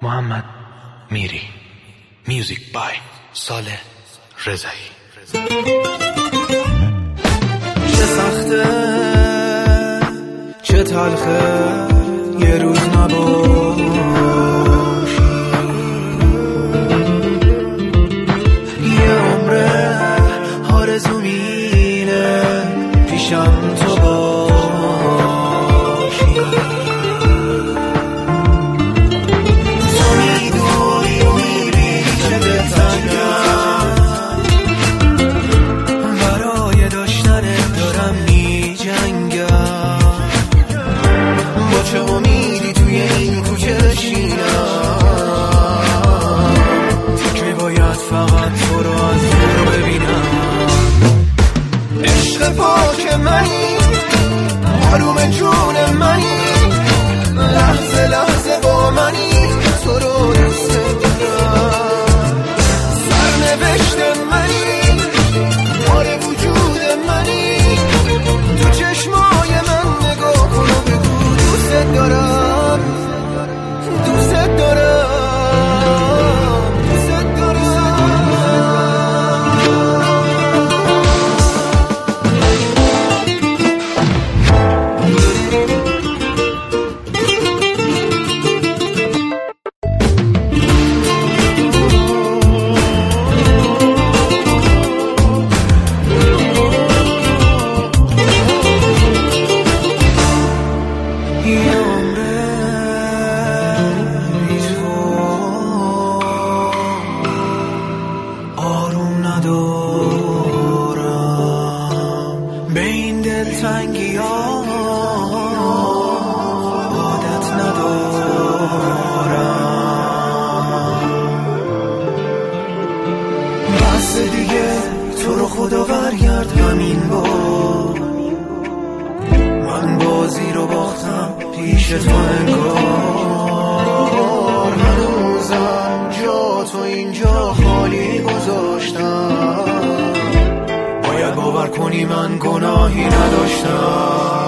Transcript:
محمد میری. میوزیک بای صالح رضایی. چه سخته چه تلخه یه روز نباشی، یه عمره آرزو مینه پیشم تو باشی. تو میدونی و میری چه دلتنگم، برای داشتنت دارم میجنگم. با چه امیدی توی این کوچه بشینم که باید فقط تو رو از دور ببینم. عشق پاک منی، آروم جون منی، لحظه لحظه با منی، تو رو دوست دارم. سرنوشت منی، آره وجود منی، تو چشمای من نگاه کن و بگو دوست دارم، دوست دارم، دوست دارم. یه عمره بی تو آروم ندارم، به این دلتنگی ها عادت ندارم. بس دیگه تو رو خدا برگرد همین بار، من بازی رو باختم پیش تو انگار. هنوزم جا تو اینجا خالی گذاشتم، باید باور کنی من گناهی نداشتم.